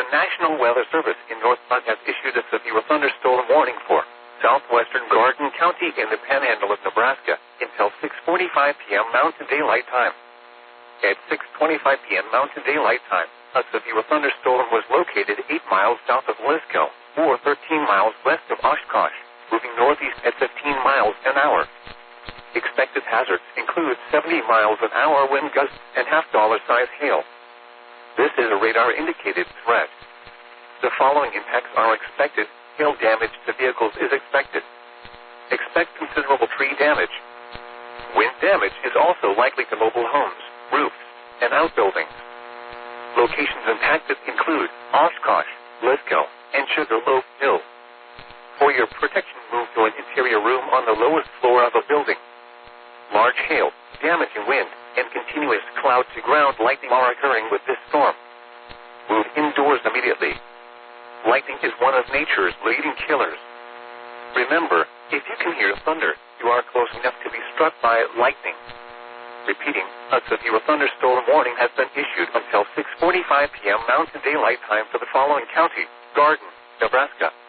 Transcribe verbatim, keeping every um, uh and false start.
The National Weather Service in North Dakota has issued a severe thunderstorm warning for southwestern Garden County in the panhandle of Nebraska until six forty-five p.m. Mountain Daylight Time. At six twenty-five p.m. Mountain Daylight Time, a severe thunderstorm was located eight miles south of Lisco, or thirteen miles west of Oshkosh, moving northeast at fifteen miles an hour. Expected hazards include seventy miles an hour wind gusts and half-dollar-size hail. This is a radar-indicated threat. The following impacts are expected. Hail damage to vehicles is expected. Expect considerable tree damage. Wind damage is also likely to mobile homes, roofs, and outbuildings. Locations impacted include Oshkosh, Lisco, and Sugarloaf Hill. For your protection, move to an interior room on the lowest floor of a building. Large hail, damaging wind, and continuous cloud-to-ground lightning are occurring with this storm. Move indoors immediately. Lightning is one of nature's leading killers. Remember, if you can hear thunder, you are close enough to be struck by lightning. Repeating, a severe thunderstorm warning has been issued until six forty-five p.m. Mountain Daylight Time for the following county: Garden, Nebraska,